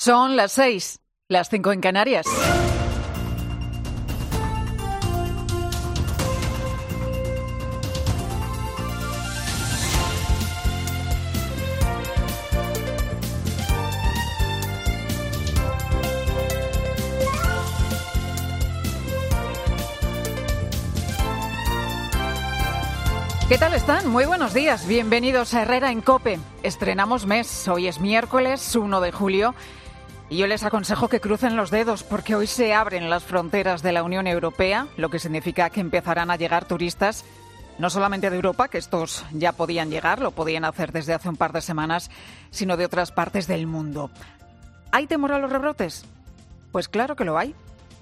Son las 6, las 5 en Canarias. ¿Qué tal están? Muy buenos días. Bienvenidos a Herrera en COPE. Estrenamos mes. Hoy es miércoles 1 de julio y yo les aconsejo que crucen los dedos porque hoy se abren las fronteras de la Unión Europea, lo que significa que empezarán a llegar turistas no solamente de Europa, que estos ya podían llegar, lo podían hacer desde hace un par de semanas, sino de otras partes del mundo. ¿Hay temor a los rebrotes? Pues claro que lo hay.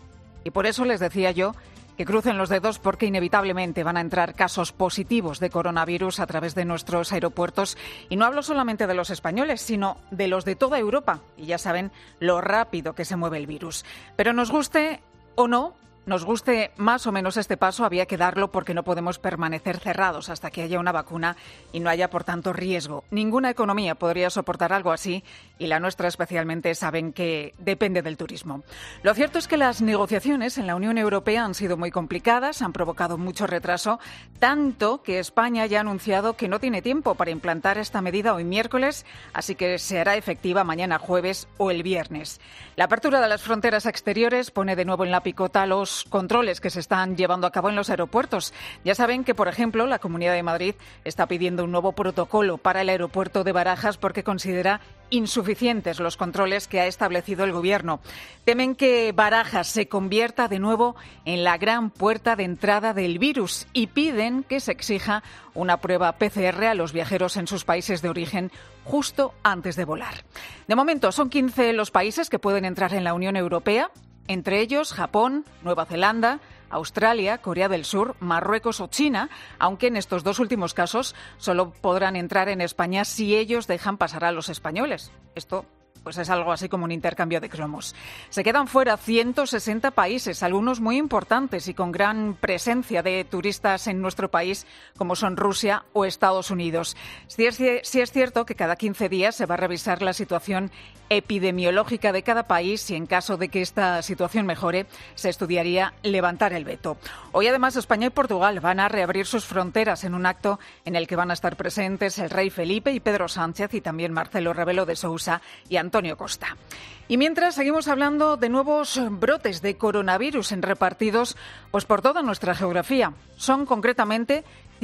Y por eso les decía yo que crucen los dedos porque inevitablemente van a entrar casos positivos de coronavirus a través de nuestros aeropuertos. Y no hablo solamente de los españoles, sino de los de toda Europa. Y ya saben lo rápido que se mueve el virus. Pero nos guste o no, nos guste más o menos este paso, había que darlo porque no podemos permanecer cerrados hasta que haya una vacuna y no haya, por tanto, riesgo. Ninguna economía podría soportar algo así y la nuestra especialmente saben que depende del turismo. Lo cierto es que las negociaciones en la Unión Europea han sido muy complicadas, han provocado mucho retraso, tanto que España ya ha anunciado que no tiene tiempo para implantar esta medida hoy miércoles, así que se hará efectiva mañana jueves o el viernes. La apertura de las fronteras exteriores pone de nuevo en la picota los controles que se están llevando a cabo en los aeropuertos. Ya saben que, por ejemplo, la Comunidad de Madrid está pidiendo un nuevo protocolo para el aeropuerto de Barajas porque considera insuficientes los controles que ha establecido el Gobierno. Temen que Barajas se convierta de nuevo en la gran puerta de entrada del virus y piden que se exija una prueba PCR a los viajeros en sus países de origen justo antes de volar. De momento, son 15 los países que pueden entrar en la Unión Europea, entre ellos Japón, Nueva Zelanda, Australia, Corea del Sur, Marruecos o China, aunque en estos dos últimos casos solo podrán entrar en España si ellos dejan pasar a los españoles. Esto pues es algo así como un intercambio de cromos. Se quedan fuera 160 países, algunos muy importantes y con gran presencia de turistas en nuestro país, como son Rusia o Estados Unidos. Sí es cierto que cada 15 días se va a revisar la situación epidemiológica de cada país y en caso de que esta situación mejore, se estudiaría levantar el veto. Hoy además España y Portugal van a reabrir sus fronteras en un acto en el que van a estar presentes el rey Felipe y Pedro Sánchez y también Marcelo Rebelo de Sousa y Antonio Costa. Y mientras seguimos hablando de nuevos brotes de coronavirus repartidos pues por toda nuestra geografía. Son concretamente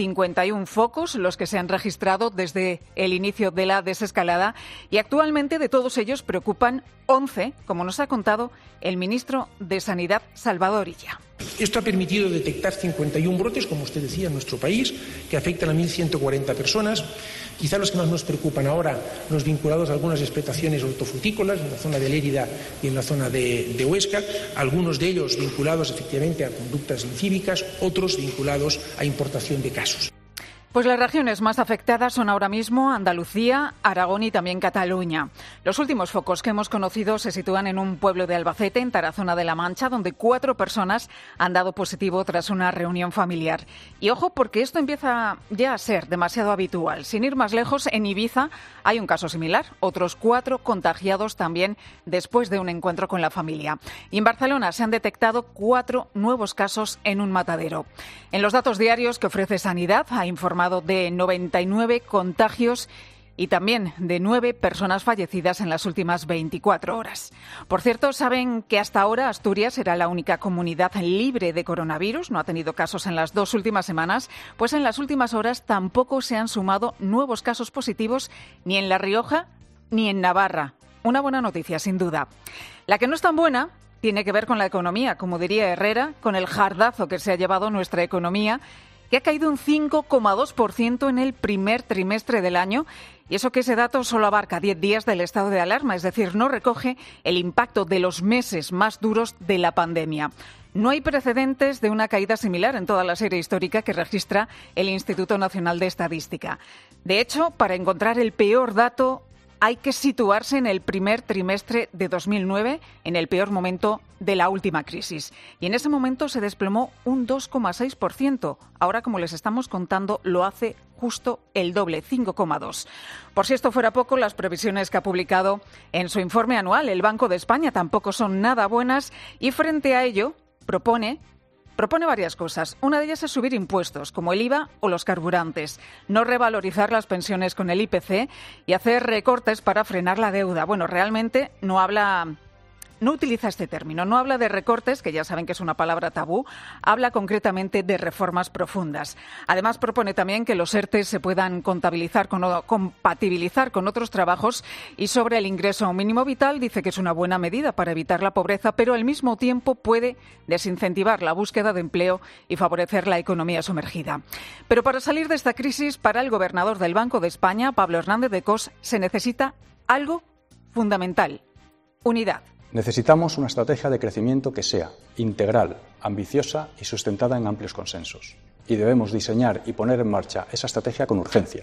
51 focos los que se han registrado desde el inicio de la desescalada y actualmente de todos ellos preocupan 11, como nos ha contado el ministro de Sanidad, Salvador Illa. Esto ha permitido detectar 51 brotes, como usted decía, en nuestro país, que afectan a 1.140 personas. Quizá los que más nos preocupan ahora, los vinculados a algunas explotaciones hortofrutícolas en la zona de Lérida y en la zona de Huesca, algunos de ellos vinculados efectivamente a conductas incívicas, otros vinculados a importación de casos. Pues las regiones más afectadas son ahora mismo Andalucía, Aragón y también Cataluña. Los últimos focos que hemos conocido se sitúan en un pueblo de Albacete, en Tarazona de la Mancha, donde 4 personas han dado positivo tras una reunión familiar. Y ojo, porque esto empieza ya a ser demasiado habitual. Sin ir más lejos, en Ibiza hay un caso similar, otros 4 contagiados también después de un encuentro con la familia. Y en Barcelona se han detectado 4 nuevos casos en un matadero. En los datos diarios que ofrece Sanidad ha informado de 99 contagios y también de 9 personas fallecidas en las últimas 24 horas. Por cierto, saben que hasta ahora Asturias era la única comunidad libre de coronavirus, no ha tenido casos en las 2 últimas semanas, pues en las últimas horas tampoco se han sumado nuevos casos positivos ni en La Rioja ni en Navarra. Una buena noticia, sin duda. La que no es tan buena tiene que ver con la economía, como diría Herrera, con el jardazo que se ha llevado nuestra economía, que ha caído un 5,2% en el primer trimestre del año. Y eso que ese dato solo abarca 10 días del estado de alarma, es decir, no recoge el impacto de los meses más duros de la pandemia. No hay precedentes de una caída similar en toda la serie histórica que registra el Instituto Nacional de Estadística. De hecho, para encontrar el peor dato hay que situarse en el primer trimestre de 2009, en el peor momento de la última crisis. Y en ese momento se desplomó un 2,6%. Ahora, como les estamos contando, lo hace justo el doble, 5,2%. Por si esto fuera poco, las previsiones que ha publicado en su informe anual el Banco de España tampoco son nada buenas y frente a ello propone varias cosas. Una de ellas es subir impuestos, como el IVA o los carburantes, no revalorizar las pensiones con el IPC y hacer recortes para frenar la deuda. Bueno, realmente no utiliza este término, no habla de recortes, que ya saben que es una palabra tabú, habla concretamente de reformas profundas. Además, propone también que los ERTE se puedan compatibilizar con otros trabajos y sobre el ingreso mínimo vital dice que es una buena medida para evitar la pobreza, pero al mismo tiempo puede desincentivar la búsqueda de empleo y favorecer la economía sumergida. Pero para salir de esta crisis, para el gobernador del Banco de España, Pablo Hernández de Cos, se necesita algo fundamental: unidad. Necesitamos una estrategia de crecimiento que sea integral, ambiciosa y sustentada en amplios consensos. Y debemos diseñar y poner en marcha esa estrategia con urgencia.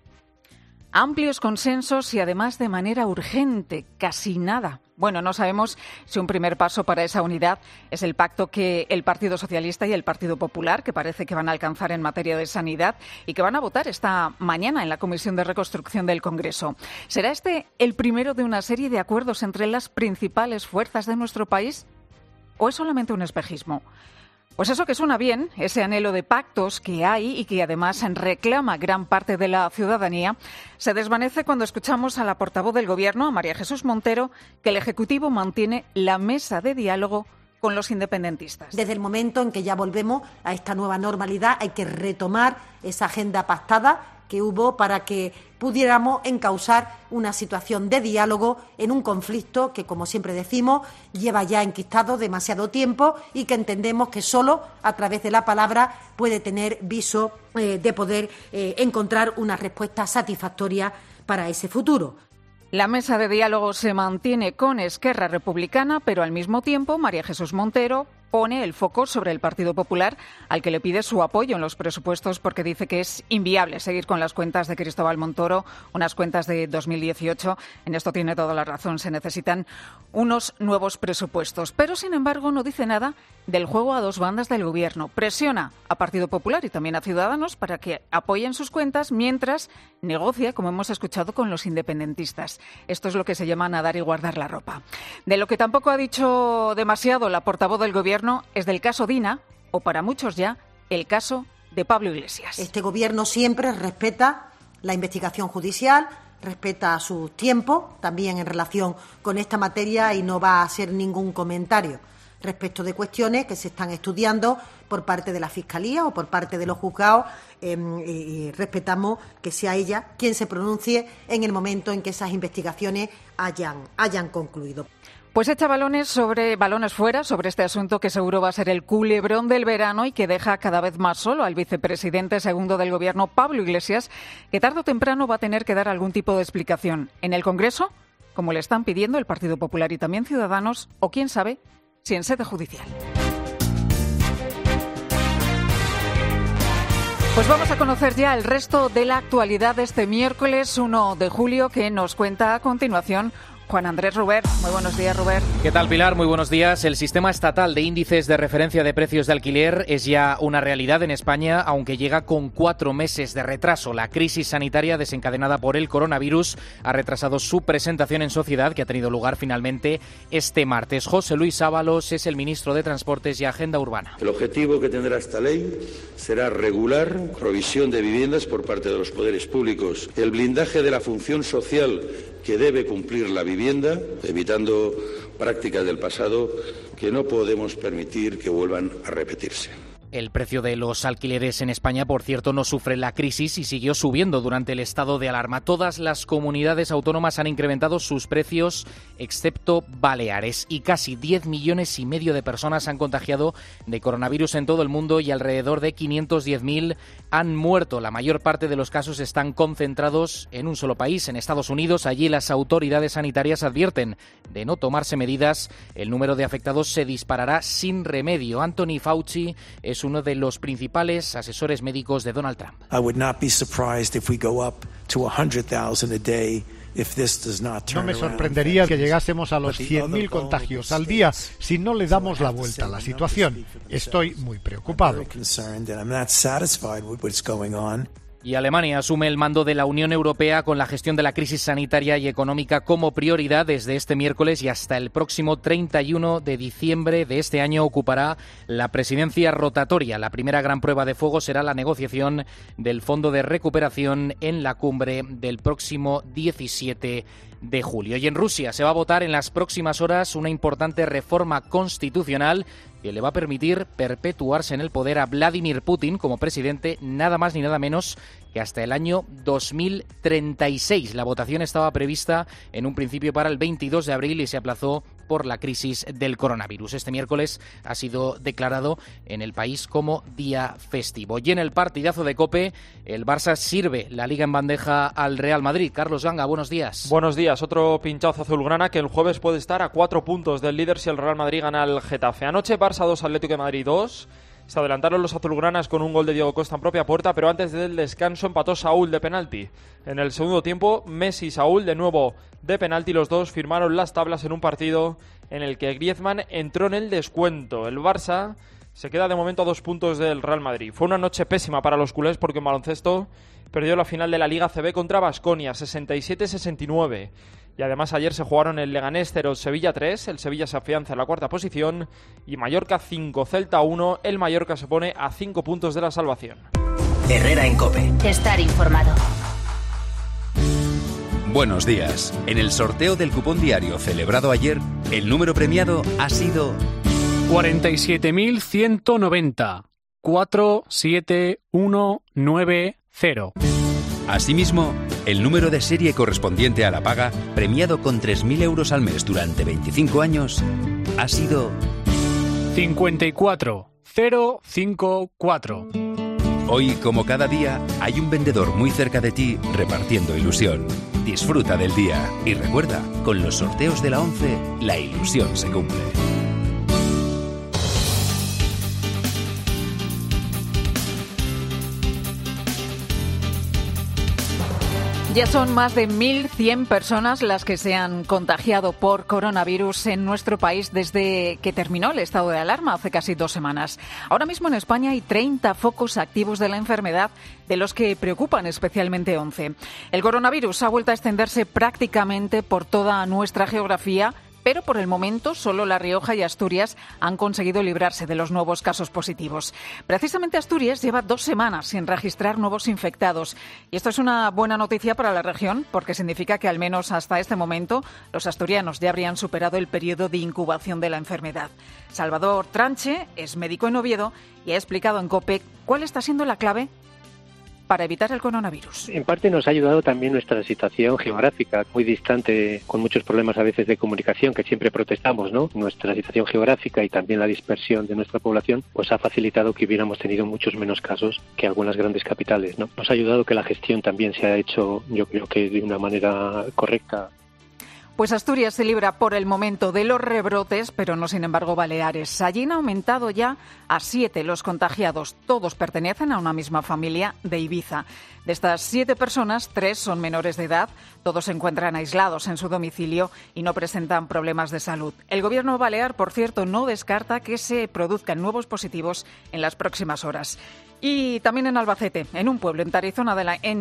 Amplios consensos y además de manera urgente, casi nada. Bueno, no sabemos si un primer paso para esa unidad es el pacto que el Partido Socialista y el Partido Popular, que parece que van a alcanzar en materia de sanidad y que van a votar esta mañana en la Comisión de Reconstrucción del Congreso. ¿Será este el primero de una serie de acuerdos entre las principales fuerzas de nuestro país? ¿O es solamente un espejismo? Pues eso que suena bien, ese anhelo de pactos que hay y que además reclama gran parte de la ciudadanía, se desvanece cuando escuchamos a la portavoz del Gobierno, a María Jesús Montero, que el Ejecutivo mantiene la mesa de diálogo con los independentistas. Desde el momento en que ya volvemos a esta nueva normalidad, hay que retomar esa agenda pactada que hubo para que pudiéramos encauzar una situación de diálogo en un conflicto que, como siempre decimos, lleva ya enquistado demasiado tiempo y que entendemos que solo a través de la palabra puede tener viso de poder encontrar una respuesta satisfactoria para ese futuro. La mesa de diálogo se mantiene con Esquerra Republicana, pero al mismo tiempo María Jesús Montero pone el foco sobre el Partido Popular, al que le pide su apoyo en los presupuestos porque dice que es inviable seguir con las cuentas de Cristóbal Montoro, unas cuentas de 2018. En esto tiene toda la razón, se necesitan unos nuevos presupuestos. Pero, sin embargo, no dice nada del juego a dos bandas del Gobierno. Presiona a Partido Popular y también a Ciudadanos para que apoyen sus cuentas mientras negocia, como hemos escuchado, con los independentistas. Esto es lo que se llama nadar y guardar la ropa. De lo que tampoco ha dicho demasiado la portavoz del Gobierno es del caso Dina, o para muchos ya, el caso de Pablo Iglesias. Este Gobierno siempre respeta la investigación judicial, respeta sus tiempos, también en relación con esta materia, y no va a hacer ningún comentario respecto de cuestiones que se están estudiando por parte de la Fiscalía o por parte de los juzgados, y respetamos que sea ella quien se pronuncie en el momento en que esas investigaciones hayan concluido. Pues echa balones fuera sobre este asunto que seguro va a ser el culebrón del verano y que deja cada vez más solo al vicepresidente segundo del Gobierno, Pablo Iglesias, que tarde o temprano va a tener que dar algún tipo de explicación en el Congreso, como le están pidiendo el Partido Popular y también Ciudadanos, o quién sabe, si en sede judicial. Pues vamos a conocer ya el resto de la actualidad de este miércoles 1 de julio que nos cuenta a continuación Juan Andrés Ruber. Muy buenos días, Ruber. ¿Qué tal, Pilar? Muy buenos días. El sistema estatal de índices de referencia de precios de alquiler es ya una realidad en España, aunque llega con 4 meses de retraso. La crisis sanitaria desencadenada por el coronavirus ha retrasado su presentación en sociedad, que ha tenido lugar finalmente este martes. José Luis Ábalos es el ministro de Transportes y Agenda Urbana. El objetivo que tendrá esta ley será regular provisión de viviendas por parte de los poderes públicos, el blindaje de la función social que debe cumplir la vivienda, evitando prácticas del pasado que no podemos permitir que vuelvan a repetirse. El precio de los alquileres en España, por cierto, no sufre la crisis y siguió subiendo durante el estado de alarma. Todas las comunidades autónomas han incrementado sus precios, excepto Baleares, y casi 10,5 millones de personas han contagiado de coronavirus en todo el mundo y alrededor de 510.000 han muerto. La mayor parte de los casos están concentrados en un solo país, en Estados Unidos. Allí las autoridades sanitarias advierten de no tomarse medidas. El número de afectados se disparará sin remedio. Anthony Fauci es uno de los principales asesores médicos de Donald Trump. I would not be surprised if we go up to 100,000 a day No me sorprendería que llegásemos a los 100.000 contagios al día si no le damos la vuelta a la situación. Estoy muy preocupado. Y Alemania asume el mando de la Unión Europea con la gestión de la crisis sanitaria y económica como prioridad desde este miércoles y hasta el próximo 31 de diciembre de este año ocupará la presidencia rotatoria. La primera gran prueba de fuego será la negociación del Fondo de Recuperación en la cumbre del próximo 17 de julio. Y en Rusia se va a votar en las próximas horas una importante reforma constitucional que le va a permitir perpetuarse en el poder a Vladimir Putin como presidente nada más ni nada menos que hasta el año 2036. La votación estaba prevista en un principio para el 22 de abril y se aplazó por la crisis del coronavirus. Este miércoles ha sido declarado en el país como día festivo. Y en el partidazo de COPE, el Barça sirve la liga en bandeja al Real Madrid. Carlos Ganga, buenos días. Buenos días. Otro pinchazo azulgrana que el jueves puede estar a 4 puntos del líder si el Real Madrid gana al Getafe. Anoche Barça 2, Atlético de Madrid 2. Se adelantaron los azulgranas con un gol de Diego Costa en propia puerta, pero antes del descanso empató Saúl de penalti. En el segundo tiempo, Messi y Saúl de nuevo de penalti. Los dos firmaron las tablas en un partido en el que Griezmann entró en el descuento. El Barça se queda de momento a 2 puntos del Real Madrid. Fue una noche pésima para los culés porque en baloncesto perdió la final de la Liga CB contra Baskonia, 67-69. Y además ayer se jugaron el Leganés 0, Sevilla 3, el Sevilla se afianza en la cuarta posición y Mallorca 5, Celta 1, el Mallorca se pone a 5 puntos de la salvación. Herrera en COPE. Estar informado. Buenos días. En el sorteo del cupón diario celebrado ayer, el número premiado ha sido 47.190 47190. Asimismo, el número de serie correspondiente a la paga, premiado con 3.000 euros al mes durante 25 años, ha sido 54054. Hoy, como cada día, hay un vendedor muy cerca de ti repartiendo ilusión. Disfruta del día y recuerda, con los sorteos de la 11, la ilusión se cumple. Ya son más de 1.100 personas las que se han contagiado por coronavirus en nuestro país desde que terminó el estado de alarma hace casi 2 semanas. Ahora mismo en España hay 30 focos activos de la enfermedad, de los que preocupan especialmente 11. El coronavirus ha vuelto a extenderse prácticamente por toda nuestra geografía, pero por el momento solo La Rioja y Asturias han conseguido librarse de los nuevos casos positivos. Precisamente Asturias lleva 2 semanas sin registrar nuevos infectados. Y esto es una buena noticia para la región, porque significa que al menos hasta este momento los asturianos ya habrían superado el periodo de incubación de la enfermedad. Salvador Tranche es médico en Oviedo y ha explicado en COPE cuál está siendo la clave para evitar el coronavirus. En parte nos ha ayudado también nuestra situación geográfica, muy distante, con muchos problemas a veces de comunicación, que siempre protestamos, ¿no? Nuestra situación geográfica y también la dispersión de nuestra población, pues ha facilitado que hubiéramos tenido muchos menos casos que algunas grandes capitales, ¿no? Nos ha ayudado que la gestión también se ha hecho, yo creo que de una manera correcta. Pues Asturias se libra por el momento de los rebrotes, pero no sin embargo Baleares. Allí han aumentado ya a 7 los contagiados. Todos pertenecen a una misma familia de Ibiza. De estas 7 personas, 3 son menores de edad. Todos se encuentran aislados en su domicilio y no presentan problemas de salud. El gobierno balear, por cierto, no descarta que se produzcan nuevos positivos en las próximas horas. Y también en Albacete, en un pueblo en Tarazona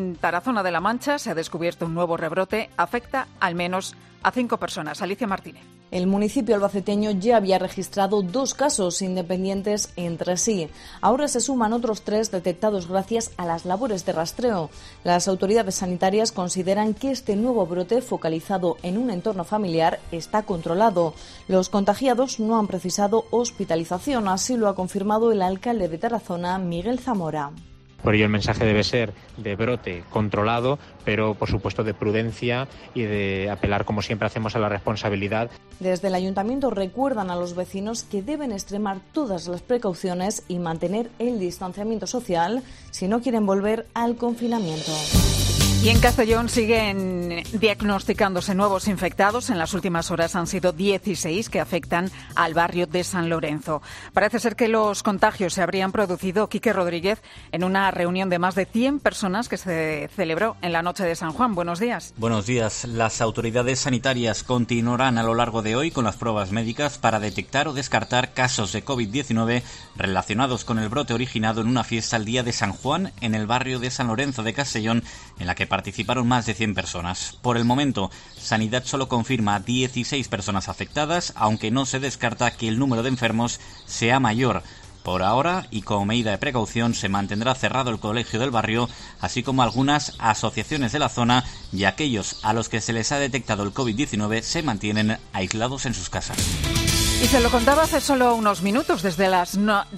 de la Mancha, se ha descubierto un nuevo rebrote. Afecta al menos a 5 personas. Alicia Martínez. El municipio albaceteño ya había registrado 2 casos independientes entre sí. Ahora se suman otros 3 detectados gracias a las labores de rastreo. Las autoridades sanitarias consideran que este nuevo brote, focalizado en un entorno familiar, está controlado. Los contagiados no han precisado hospitalización, así lo ha confirmado el alcalde de Tarazona, Miguel Zamora. Por ello el mensaje debe ser de brote controlado, pero por supuesto de prudencia y de apelar, como siempre hacemos, a la responsabilidad. Desde el ayuntamiento recuerdan a los vecinos que deben extremar todas las precauciones y mantener el distanciamiento social si no quieren volver al confinamiento. Y en Castellón siguen diagnosticándose nuevos infectados. En las últimas horas han sido 16 que afectan al barrio de San Lorenzo. Parece ser que los contagios se habrían producido, Quique Rodríguez, en una reunión de más de 100 personas que se celebró en la noche de San Juan. Buenos días. Buenos días. Las autoridades sanitarias continuarán a lo largo de hoy con las pruebas médicas para detectar o descartar casos de COVID-19 relacionados con el brote originado en una fiesta el día de San Juan en el barrio de San Lorenzo de Castellón, en la que participaron más de 100 personas. Por el momento, Sanidad solo confirma 16 personas afectadas, aunque no se descarta que el número de enfermos sea mayor. Por ahora, y como medida de precaución, se mantendrá cerrado el colegio del barrio, así como algunas asociaciones de la zona, y aquellos a los que se les ha detectado el COVID-19 se mantienen aislados en sus casas. Y se lo contaba hace solo unos minutos, desde las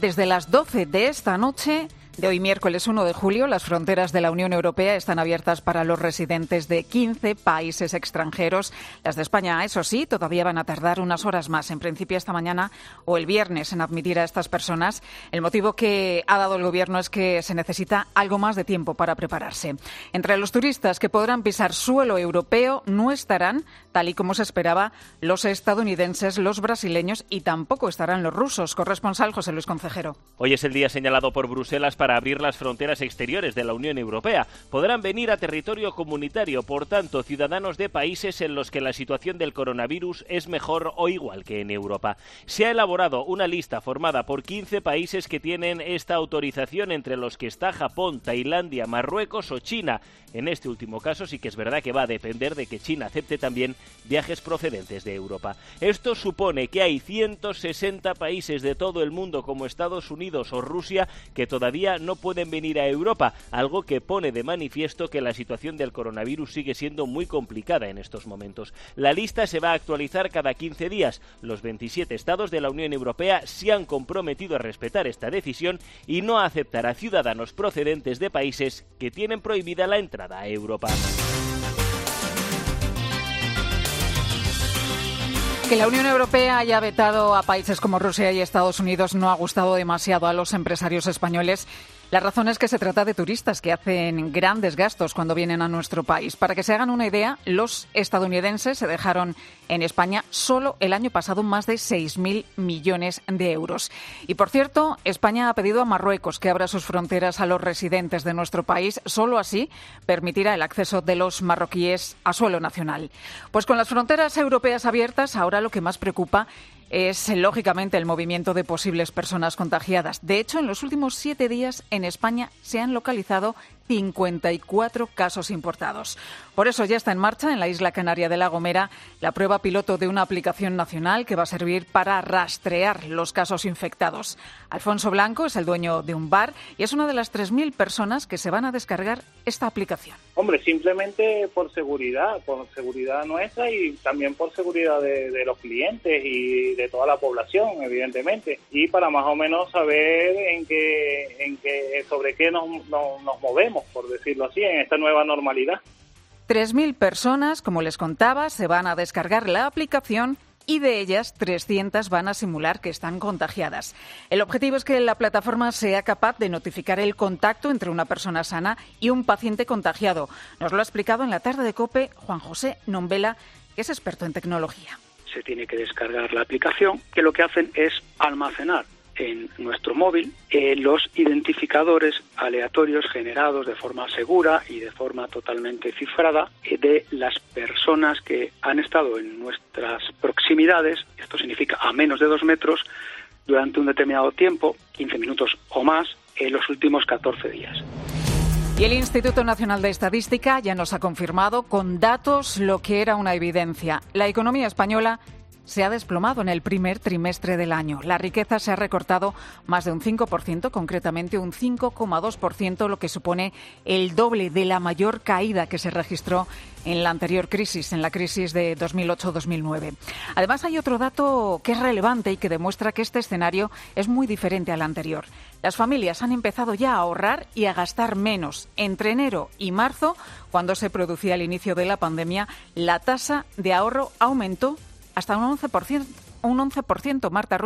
12 de esta noche de hoy, miércoles 1 de julio, las fronteras de la Unión Europea están abiertas para los residentes de 15 países extranjeros. Las de España, eso sí, todavía van a tardar unas horas más, en principio esta mañana o el viernes, en admitir a estas personas. El motivo que ha dado el Gobierno es que se necesita algo más de tiempo para prepararse. Entre los turistas que podrán pisar suelo europeo no estarán, tal y como se esperaba, los estadounidenses, los brasileños y tampoco estarán los rusos. Corresponsal José Luis Concejero. Hoy es el día señalado por Bruselas para abrir las fronteras exteriores de la Unión Europea. Podrán venir a territorio comunitario, por tanto, ciudadanos de países en los que la situación del coronavirus es mejor o igual que en Europa. Se ha elaborado una lista formada por 15 países que tienen esta autorización, entre los que está Japón, Tailandia, Marruecos o China. En este último caso sí que es verdad que va a depender de que China acepte también viajes procedentes de Europa. Esto supone que hay 160 países de todo el mundo, como Estados Unidos o Rusia, que todavía no pueden venir a Europa, algo que pone de manifiesto que la situación del coronavirus sigue siendo muy complicada en estos momentos. La lista se va a actualizar cada 15 días. Los 27 estados de la Unión Europea se han comprometido a respetar esta decisión y no a aceptar a ciudadanos procedentes de países que tienen prohibida la entrada a Europa. Que la Unión Europea haya vetado a países como Rusia y Estados Unidos no ha gustado demasiado a los empresarios españoles. La razón es que se trata de turistas que hacen grandes gastos cuando vienen a nuestro país. Para que se hagan una idea, los estadounidenses se dejaron en España solo el año pasado más de 6.000 millones de euros. Y por cierto, España ha pedido a Marruecos que abra sus fronteras a los residentes de nuestro país. Solo así permitirá el acceso de los marroquíes a suelo nacional. Pues con las fronteras europeas abiertas, ahora lo que más preocupa es, lógicamente, el movimiento de posibles personas contagiadas. De hecho, en los últimos 7 días en España se han localizado 54 casos importados. Por eso ya está en marcha en la isla canaria de La Gomera la prueba piloto de una aplicación nacional que va a servir para rastrear los casos infectados. Alfonso Blanco es el dueño de un bar y es una de las 3.000 personas que se van a descargar esta aplicación. Hombre, simplemente por seguridad nuestra y también por seguridad de los clientes y de toda la población, evidentemente, y para más o menos saber sobre qué nos movemos, por decirlo así, en esta nueva normalidad. 3.000 personas, como les contaba, se van a descargar la aplicación y de ellas 300 van a simular que están contagiadas. El objetivo es que la plataforma sea capaz de notificar el contacto entre una persona sana y un paciente contagiado. Nos lo ha explicado en la tarde de COPE Juan José Nombela, que es experto en tecnología. Se tiene que descargar la aplicación, que lo que hacen es almacenar en nuestro móvil los identificadores aleatorios generados de forma segura y de forma totalmente cifrada de las personas que han estado en nuestras proximidades, esto significa a menos de 2 metros, durante un determinado tiempo, 15 minutos o más, en los últimos 14 días. Y el Instituto Nacional de Estadística ya nos ha confirmado con datos lo que era una evidencia. La economía española se ha desplomado en el primer trimestre del año. La riqueza se ha recortado más de un 5%, concretamente un 5,2%, lo que supone el doble de la mayor caída que se registró en la anterior crisis, en la crisis de 2008-2009. Además, hay otro dato que es relevante y que demuestra que este escenario es muy diferente al anterior. Las familias han empezado ya a ahorrar y a gastar menos. Entre enero y marzo, cuando se producía el inicio de la pandemia, la tasa de ahorro aumentó hasta un 11%, Marta Ruiz.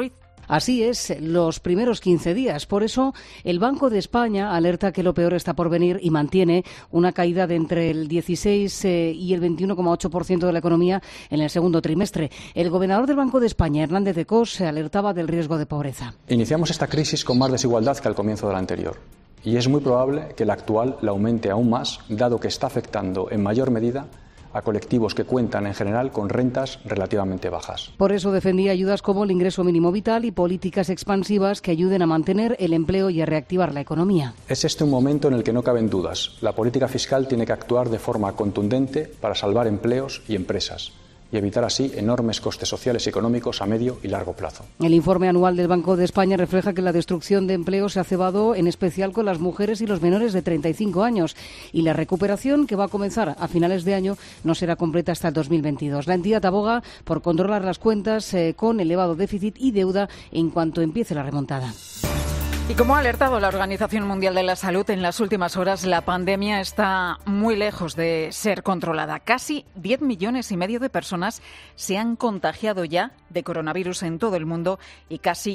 Así es, los primeros 15 días. Por eso, el Banco de España alerta que lo peor está por venir y mantiene una caída de entre el 16 y el 21,8% de la economía en el segundo trimestre. El gobernador del Banco de España, Hernández de Cos, se alertaba del riesgo de pobreza. Iniciamos esta crisis con más desigualdad que al comienzo de la anterior. Y es muy probable que la actual la aumente aún más, dado que está afectando en mayor medida a colectivos que cuentan en general con rentas relativamente bajas. Por eso defendía ayudas como el ingreso mínimo vital y políticas expansivas que ayuden a mantener el empleo y a reactivar la economía. Es este un momento en el que no caben dudas. La política fiscal tiene que actuar de forma contundente para salvar empleos y empresas y evitar así enormes costes sociales y económicos a medio y largo plazo. El informe anual del Banco de España refleja que la destrucción de empleo se ha cebado en especial con las mujeres y los menores de 35 años y la recuperación, que va a comenzar a finales de año, no será completa hasta el 2022. La entidad aboga por controlar las cuentas con elevado déficit y deuda en cuanto empiece la remontada. Y como ha alertado la Organización Mundial de la Salud, en las últimas horas la pandemia está muy lejos de ser controlada. Casi 10,5 millones de personas se han contagiado ya de coronavirus en todo el mundo y casi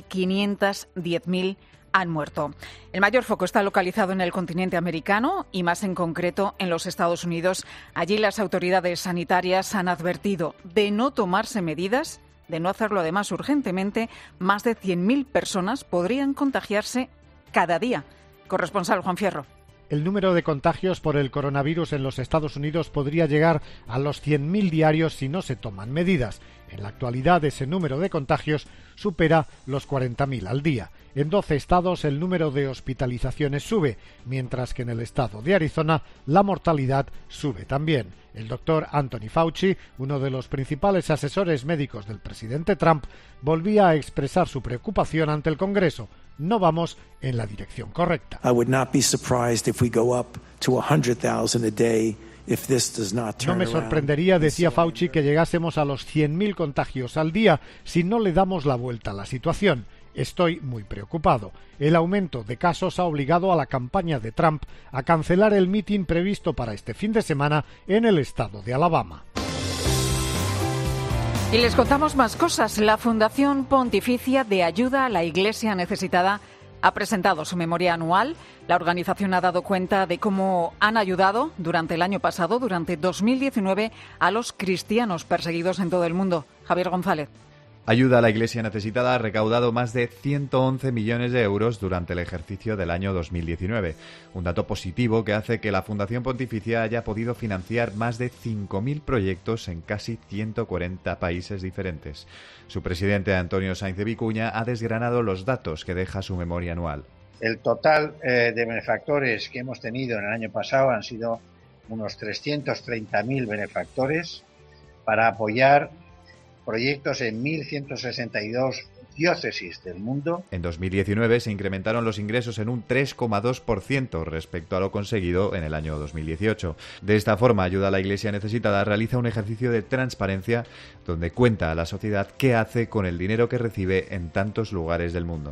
510.000 han muerto. El mayor foco está localizado en el continente americano y más en concreto en los Estados Unidos. Allí las autoridades sanitarias han advertido de no tomarse medidas, de no hacerlo además urgentemente. Más de 100.000 personas podrían contagiarse cada día. Corresponsal Juan Fierro. El número de contagios por el coronavirus en los Estados Unidos podría llegar a los 100.000 diarios si no se toman medidas. En la actualidad, ese número de contagios supera los 40.000 al día. En 12 estados el número de hospitalizaciones sube, mientras que en el estado de Arizona la mortalidad sube también. El doctor Anthony Fauci, uno de los principales asesores médicos del presidente Trump, volvía a expresar su preocupación ante el Congreso. No vamos en la dirección correcta. I would not be surprised if we go up to 100,000 a day. No me sorprendería, decía Fauci, que llegásemos a los 100.000 contagios al día si no le damos la vuelta a la situación. Estoy muy preocupado. El aumento de casos ha obligado a la campaña de Trump a cancelar el mitin previsto para este fin de semana en el estado de Alabama. Y les contamos más cosas. La Fundación Pontificia de Ayuda a la Iglesia Necesitada ha presentado su memoria anual. La organización ha dado cuenta de cómo han ayudado durante el año pasado, durante 2019, a los cristianos perseguidos en todo el mundo. Javier González. Ayuda a la Iglesia Necesitada ha recaudado más de 111 millones de euros durante el ejercicio del año 2019. Un dato positivo que hace que la Fundación Pontificia haya podido financiar más de 5.000 proyectos en casi 140 países diferentes. Su presidente, Antonio Sainz de Vicuña, ha desgranado los datos que deja su memoria anual. El total de benefactores que hemos tenido en el año pasado han sido unos 330.000 benefactores para apoyar proyectos en 1.162 diócesis del mundo. En 2019 se incrementaron los ingresos en un 3,2% respecto a lo conseguido en el año 2018. De esta forma, Ayuda a la Iglesia Necesitada realiza un ejercicio de transparencia donde cuenta a la sociedad qué hace con el dinero que recibe en tantos lugares del mundo.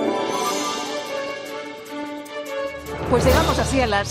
Pues llegamos así a las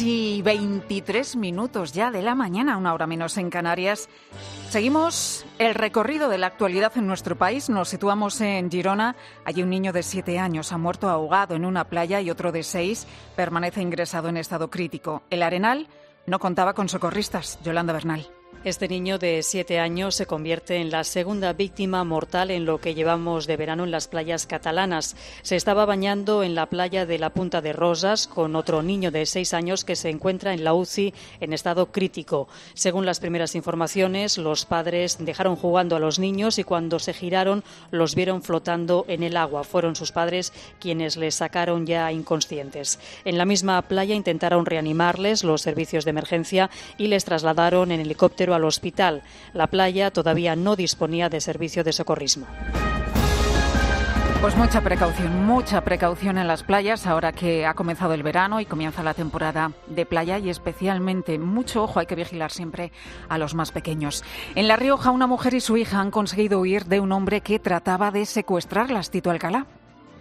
6:23 ya de la mañana, una hora menos en Canarias. Seguimos el recorrido de la actualidad en nuestro país. Nos situamos en Girona. Allí un niño de 7 años ha muerto ahogado en una playa y otro de 6 permanece ingresado en estado crítico. El Arenal no contaba con socorristas. Yolanda Bernal. Este niño de 7 años se convierte en la segunda víctima mortal en lo que llevamos de verano en las playas catalanas. Se estaba bañando en la playa de la Punta de Rosas con otro niño de 6 años que se encuentra en la UCI en estado crítico. Según las primeras informaciones, los padres dejaron jugando a los niños y cuando se giraron los vieron flotando en el agua. Fueron sus padres quienes les sacaron ya inconscientes. En la misma playa intentaron reanimarles los servicios de emergencia y les trasladaron en helicóptero al hospital. La playa todavía no disponía de servicio de socorrismo. Pues mucha precaución en las playas ahora que ha comenzado el verano y comienza la temporada de playa y especialmente mucho ojo, hay que vigilar siempre a los más pequeños. En La Rioja, una mujer y su hija han conseguido huir de un hombre que trataba de secuestrarlas. Tito Alcalá.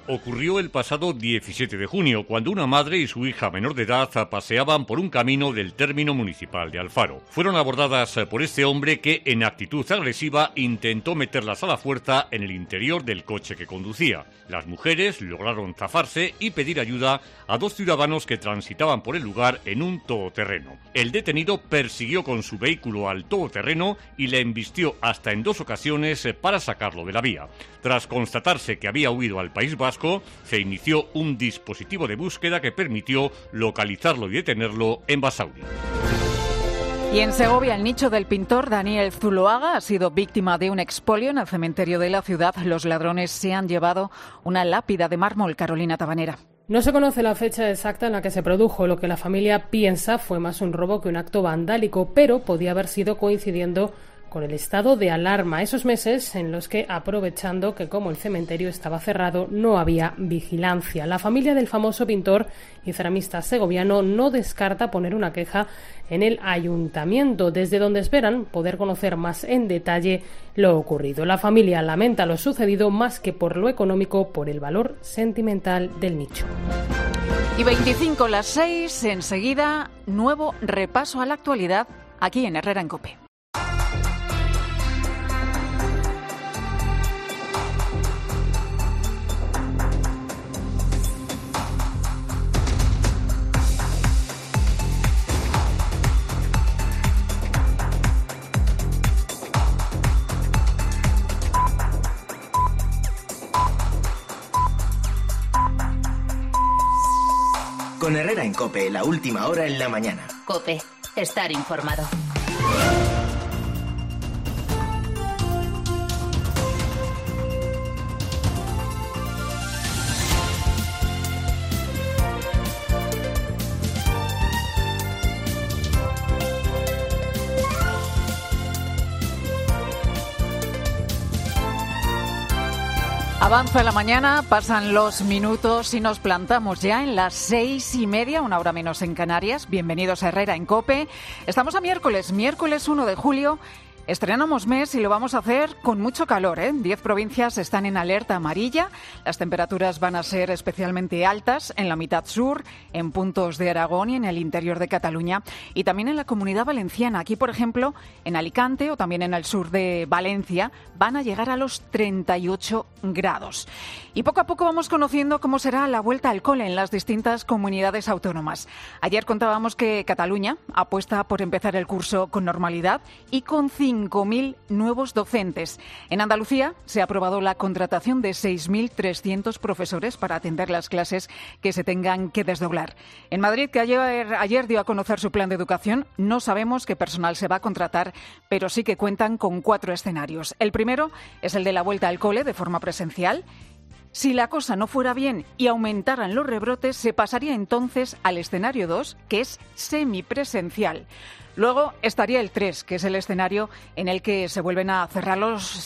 ocurrió el pasado 17 de junio, cuando una madre y su hija menor de edad paseaban por un camino del término municipal de Alfaro. Fueron abordadas por este hombre que, en actitud agresiva, intentó meterlas a la fuerza en el interior del coche que conducía. Las mujeres lograron zafarse y pedir ayuda a 2 ciudadanos que transitaban por el lugar en un todoterreno. El detenido persiguió con su vehículo al todoterreno y le embistió hasta en 2 ocasiones para sacarlo de la vía. Tras constatarse que había huido al País Vasco, se inició un dispositivo de búsqueda que permitió localizarlo y detenerlo en Basauri. Y en Segovia, el nicho del pintor Daniel Zuloaga ha sido víctima de un expolio en el cementerio de la ciudad. Los ladrones se han llevado una lápida de mármol. Carolina Tabanera. No se conoce la fecha exacta en la que se produjo. Lo que la familia piensa fue más un robo que un acto vandálico, pero podía haber sido coincidiendo con el estado de alarma, esos meses en los que, aprovechando que como el cementerio estaba cerrado, no había vigilancia. La familia del famoso pintor y ceramista segoviano no descarta poner una queja en el ayuntamiento, desde donde esperan poder conocer más en detalle lo ocurrido. La familia lamenta lo sucedido más que por lo económico, por el valor sentimental del nicho. Y 25 las 6, enseguida, nuevo repaso a la actualidad aquí en Herrera en COPE. Con Herrera en COPE, la última hora en la mañana. COPE, estar informado. Avanza la mañana, pasan los minutos y nos plantamos ya en las 6:30, 1 hora menos en Canarias. Bienvenidos a Herrera en COPE. Estamos a miércoles 1 de julio. Estrenamos mes y lo vamos a hacer con mucho calor, 10 provincias están en alerta amarilla. Las temperaturas van a ser especialmente altas en la mitad sur, en puntos de Aragón y en el interior de Cataluña. Y también en la Comunidad Valenciana. Aquí, por ejemplo, en Alicante o también en el sur de Valencia, van a llegar a los 38 grados. Y poco a poco vamos conociendo cómo será la vuelta al cole en las distintas comunidades autónomas. Ayer contábamos que Cataluña apuesta por empezar el curso con normalidad y con 5.000 nuevos docentes. En Andalucía se ha aprobado la contratación de 6.300 profesores para atender las clases que se tengan que desdoblar. En Madrid, que ayer dio a conocer su plan de educación, no sabemos qué personal se va a contratar, pero sí que cuentan con 4 escenarios. El primero es el de la vuelta al cole de forma presencial. Si la cosa no fuera bien y aumentaran los rebrotes, se pasaría entonces al escenario 2, que es semipresencial. Luego estaría el 3, que es el escenario en el que se vuelven a cerrar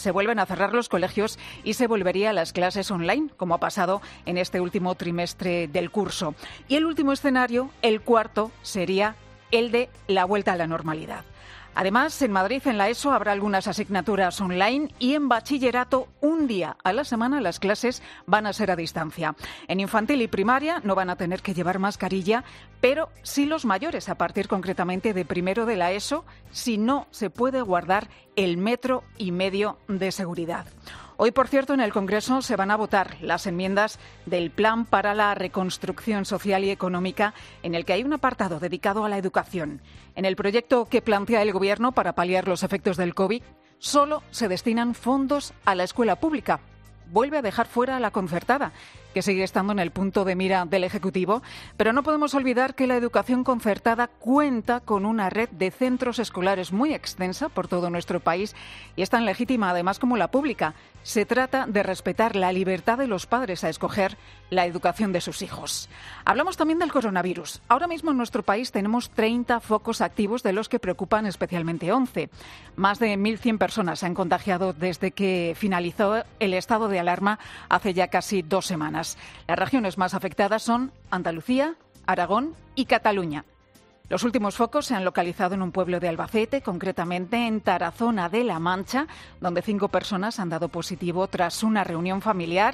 los colegios y se volvería a las clases online, como ha pasado en este último trimestre del curso. Y el último escenario, el 4, sería el de la vuelta a la normalidad. Además, en Madrid, en la ESO, habrá algunas asignaturas online y en bachillerato, un día a la semana las clases van a ser a distancia. En infantil y primaria no van a tener que llevar mascarilla, pero sí los mayores, a partir concretamente de primero de la ESO, si no se puede guardar el 1,5 metros de seguridad. Hoy, por cierto, en el Congreso se van a votar las enmiendas del Plan para la Reconstrucción Social y Económica, en el que hay un apartado dedicado a la educación. En el proyecto que plantea el Gobierno para paliar los efectos del COVID, solo se destinan fondos a la escuela pública. Vuelve a dejar fuera a la concertada, que sigue estando en el punto de mira del Ejecutivo, pero no podemos olvidar que la educación concertada cuenta con una red de centros escolares muy extensa por todo nuestro país y es tan legítima además como la pública. Se trata de respetar la libertad de los padres a escoger la educación de sus hijos. Hablamos también del coronavirus. Ahora mismo en nuestro país tenemos 30 focos activos, de los que preocupan especialmente 11. Más de 1.100 personas se han contagiado desde que finalizó el estado de alarma hace ya casi 2 semanas. Las regiones más afectadas son Andalucía, Aragón y Cataluña. Los últimos focos se han localizado en un pueblo de Albacete, concretamente en Tarazona de la Mancha, donde 5 personas han dado positivo tras una reunión familiar.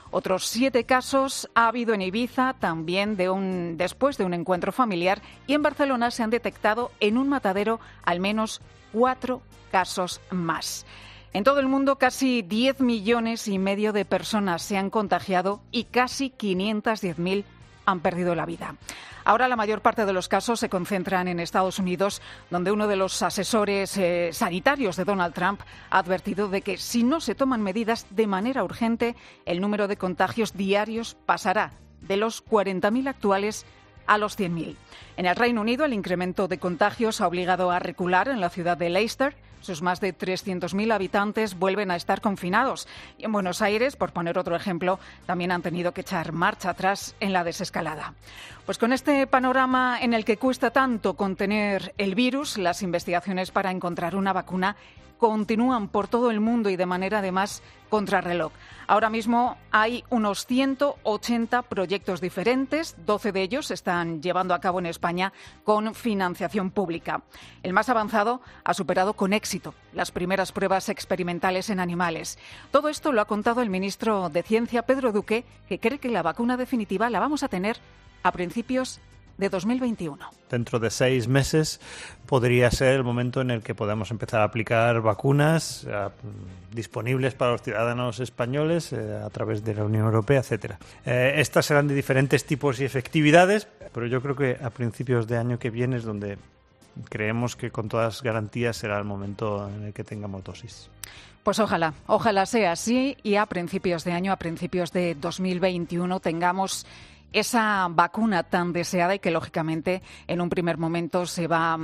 Otros 7 casos ha habido en Ibiza, también después de un encuentro familiar, y en Barcelona se han detectado en un matadero al menos 4 casos más. En todo el mundo, casi 10,5 millones de personas se han contagiado y casi 510.000 han perdido la vida. Ahora la mayor parte de los casos se concentran en Estados Unidos, donde uno de los asesores sanitarios de Donald Trump ha advertido de que si no se toman medidas de manera urgente, el número de contagios diarios pasará de los 40.000 actuales a los 100.000. En el Reino Unido, el incremento de contagios ha obligado a recular en la ciudad de Leicester. Sus más de 300.000 habitantes vuelven a estar confinados. Y en Buenos Aires, por poner otro ejemplo, también han tenido que echar marcha atrás en la desescalada. Pues con este panorama en el que cuesta tanto contener el virus, las investigaciones para encontrar una vacuna continúan por todo el mundo y de manera además contrarreloj. Ahora mismo hay unos 180 proyectos diferentes, 12 de ellos se están llevando a cabo en España con financiación pública. El más avanzado ha superado con éxito las primeras pruebas experimentales en animales. Todo esto lo ha contado el ministro de Ciencia, Pedro Duque, que cree que la vacuna definitiva la vamos a tener a principios de 2021. Dentro de 6 meses podría ser el momento en el que podamos empezar a aplicar vacunas disponibles para los ciudadanos españoles a través de la Unión Europea, etcétera. Estas serán de diferentes tipos y efectividades, pero yo creo que a principios de año que viene es donde creemos que con todas garantías será el momento en el que tengamos dosis. Pues ojalá sea así y a principios de año, a principios de 2021 tengamos esa vacuna tan deseada y que lógicamente en un primer momento se va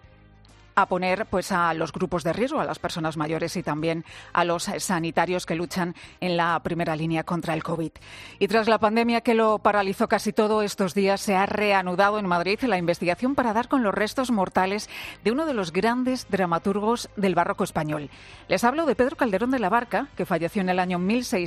a poner pues a los grupos de riesgo, a las personas mayores y también a los sanitarios que luchan en la primera línea contra el COVID. Y tras la pandemia que lo paralizó casi todo, estos días se ha reanudado en Madrid la investigación para dar con los restos mortales de uno de los grandes dramaturgos del barroco español. Les hablo de Pedro Calderón de la Barca, que falleció en el año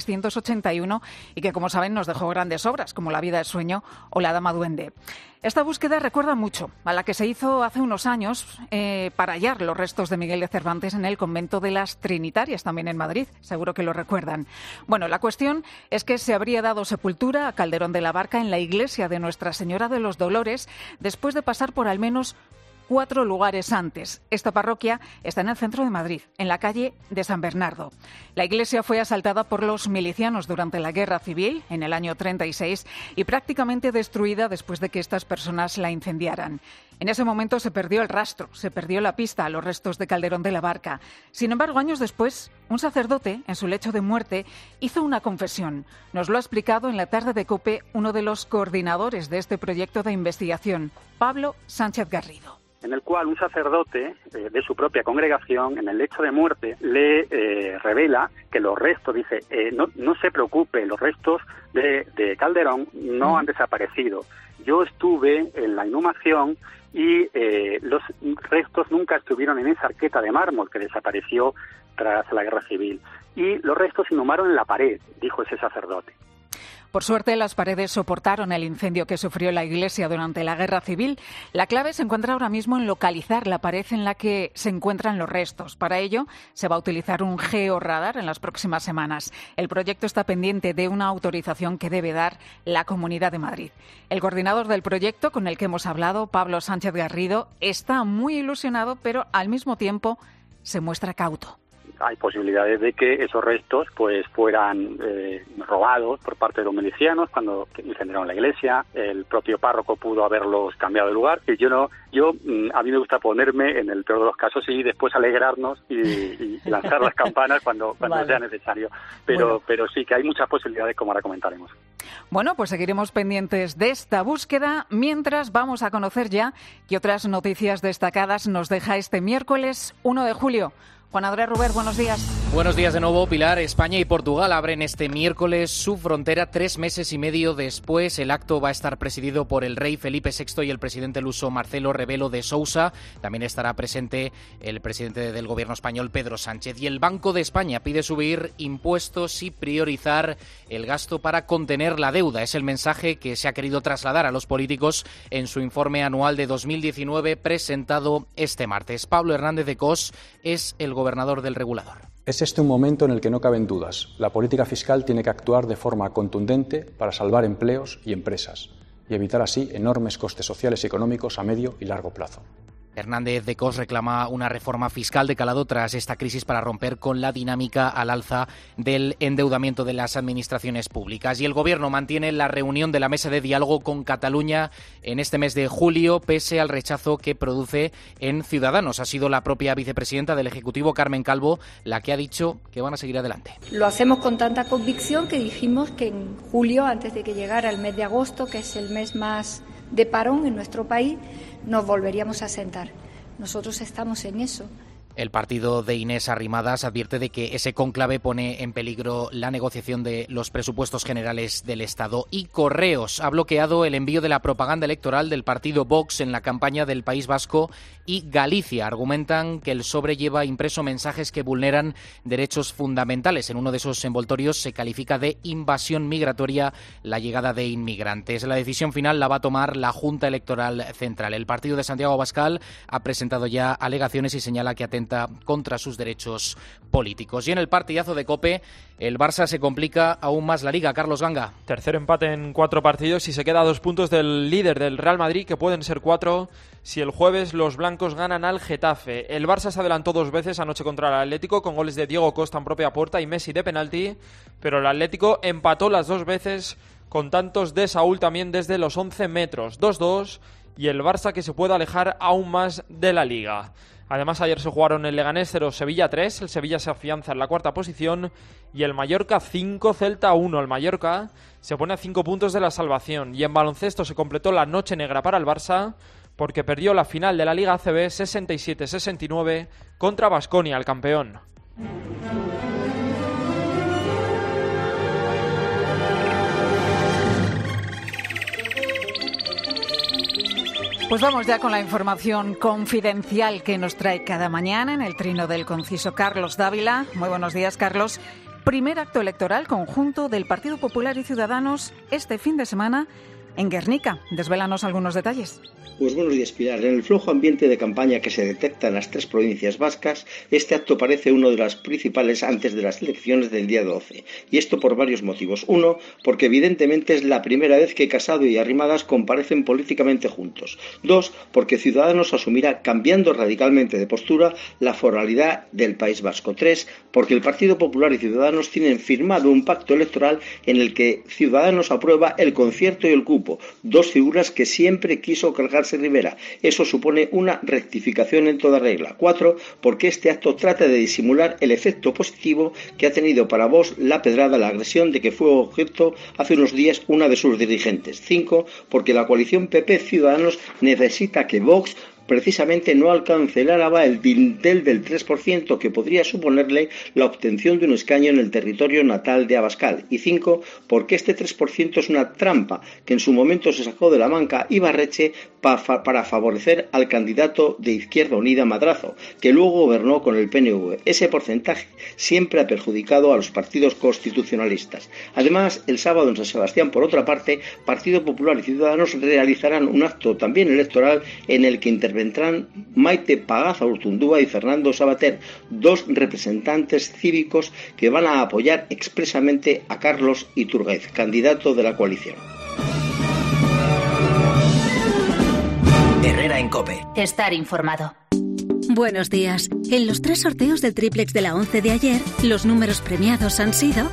1681 y que, como saben, nos dejó grandes obras como La vida es sueño o La dama duende. Esta búsqueda recuerda mucho a la que se hizo hace unos años para hallar los restos de Miguel de Cervantes en el convento de las Trinitarias, también en Madrid. Seguro que lo recuerdan. Bueno, la cuestión es que se habría dado sepultura a Calderón de la Barca en la iglesia de Nuestra Señora de los Dolores después de pasar por al menos 4 lugares antes. Esta parroquia está en el centro de Madrid, en la calle de San Bernardo. La iglesia fue asaltada por los milicianos durante la Guerra Civil, en el año 36, y prácticamente destruida después de que estas personas la incendiaran. En ese momento se perdió el rastro, se perdió la pista a los restos de Calderón de la Barca. Sin embargo, años después, un sacerdote, en su lecho de muerte, hizo una confesión. Nos lo ha explicado en la tarde de COPE uno de los coordinadores de este proyecto de investigación, Pablo Sánchez Garrido. En el cual un sacerdote de su propia congregación, en el lecho de muerte, le revela que los restos, dice, no se preocupe, los restos de Calderón no han desaparecido. Yo estuve en la inhumación y los restos nunca estuvieron en esa arqueta de mármol que desapareció tras la Guerra Civil. Y los restos se inhumaron en la pared, dijo ese sacerdote. Por suerte, las paredes soportaron el incendio que sufrió la iglesia durante la Guerra Civil. La clave se encuentra ahora mismo en localizar la pared en la que se encuentran los restos. Para ello, se va a utilizar un georradar en las próximas semanas. El proyecto está pendiente de una autorización que debe dar la Comunidad de Madrid. El coordinador del proyecto, con el que hemos hablado, Pablo Sánchez Garrido, está muy ilusionado, pero al mismo tiempo se muestra cauto. Hay posibilidades de que esos restos pues fueran robados por parte de los milicianos cuando incendiaron la iglesia. El propio párroco pudo haberlos cambiado de lugar. Y a mí me gusta ponerme en el peor de los casos y después alegrarnos y lanzar las campanas cuando vale. Sea necesario. Pero sí que hay muchas posibilidades, como ahora comentaremos. Bueno, pues seguiremos pendientes de esta búsqueda. Mientras, vamos a conocer ya qué otras noticias destacadas nos deja este miércoles 1 de julio. Juan Andrés Ruber, buenos días. Buenos días de nuevo, Pilar. España y Portugal abren este miércoles su frontera 3 meses y medio después. El acto va a estar presidido por el rey Felipe VI y el presidente luso Marcelo Rebelo de Sousa. También estará presente el presidente del gobierno español, Pedro Sánchez. Y el Banco de España pide subir impuestos y priorizar el gasto para contener la deuda. Es el mensaje que se ha querido trasladar a los políticos en su informe anual de 2019 presentado este martes. Pablo Hernández de Cos es el gobernador del regulador. Es este un momento en el que no caben dudas. La política fiscal tiene que actuar de forma contundente para salvar empleos y empresas y evitar así enormes costes sociales y económicos a medio y largo plazo. Hernández de Cos reclama una reforma fiscal de calado tras esta crisis para romper con la dinámica al alza del endeudamiento de las administraciones públicas. Y el Gobierno mantiene la reunión de la mesa de diálogo con Cataluña en este mes de julio, pese al rechazo que produce en Ciudadanos. Ha sido la propia vicepresidenta del Ejecutivo, Carmen Calvo, la que ha dicho que van a seguir adelante. Lo hacemos con tanta convicción que dijimos que en julio, antes de que llegara el mes de agosto, que es el mes más de parón en nuestro país, nos volveríamos a sentar. Nosotros estamos en eso. El partido de Inés Arrimadas advierte de que ese cónclave pone en peligro la negociación de los presupuestos generales del Estado. Y Correos ha bloqueado el envío de la propaganda electoral del partido Vox en la campaña del País Vasco y Galicia. Argumentan que el sobre lleva impreso mensajes que vulneran derechos fundamentales. En uno de esos envoltorios se califica de invasión migratoria la llegada de inmigrantes. La decisión final la va a tomar la Junta Electoral Central. El partido de Santiago Abascal ha presentado ya alegaciones y señala que atenta contra sus derechos políticos. Y en el partidazo de COPE, el Barça se complica aún más la Liga. Carlos Ganga. Tercer empate en 4 partidos y se queda a 2 puntos del líder del Real Madrid, que pueden ser 4 si el jueves los blancos ganan al Getafe. El Barça se adelantó 2 veces anoche contra el Atlético con goles de Diego Costa en propia puerta y Messi de penalti, pero el Atlético empató las 2 veces con tantos de Saúl también desde los 11 metros. 2-2 y el Barça que se puede alejar aún más de la Liga. Además, ayer se jugaron el Leganés 0, Sevilla 3, el Sevilla se afianza en la 4ª posición y el Mallorca 5, Celta 1. El Mallorca se pone a 5 puntos de la salvación y en baloncesto se completó la noche negra para el Barça porque perdió la final de la Liga ACB 67-69 contra Baskonia, el campeón. Pues vamos ya con la información confidencial que nos trae cada mañana en el trino del conciso Carlos Dávila. Muy buenos días, Carlos. Primer acto electoral conjunto del Partido Popular y Ciudadanos este fin de semana en Guernica. Desvélanos algunos detalles. Pues buenos días, Pilar. En el flojo ambiente de campaña que se detecta en las 3 provincias vascas, este acto parece uno de los principales antes de las elecciones del día 12. Y esto por varios motivos. Uno, porque evidentemente es la primera vez que Casado y Arrimadas comparecen políticamente juntos. 2, porque Ciudadanos asumirá, cambiando radicalmente de postura, la foralidad del País Vasco. 3, porque el Partido Popular y Ciudadanos tienen firmado un pacto electoral en el que Ciudadanos aprueba el concierto y el cupo, 2 figuras que siempre quiso cargarse Rivera. Eso supone una rectificación en toda regla. 4, porque este acto trata de disimular el efecto positivo que ha tenido para Vox la pedrada, la agresión de que fue objeto hace unos días una de sus dirigentes. 5, porque la coalición PP-Ciudadanos necesita que Vox precisamente no alcance el Álava el dintel del 3% que podría suponerle la obtención de un escaño en el territorio natal de Abascal. Y 5, porque este 3% es una trampa que en su momento se sacó de la manga Ibarretxe para favorecer al candidato de Izquierda Unida Madrazo, que luego gobernó con el PNV. Ese porcentaje siempre ha perjudicado a los partidos constitucionalistas. Además, el sábado en San Sebastián, por otra parte, Partido Popular y Ciudadanos realizarán un acto también electoral en el que intervendrán Maite Pagazaurtundúa y Fernando Sabater, 2 representantes cívicos que van a apoyar expresamente a Carlos Iturgaiz, candidato de la coalición. Herrera en COPE. Estar informado. Buenos días. En los 3 sorteos del triplex de la 11 de ayer, los números premiados han sido...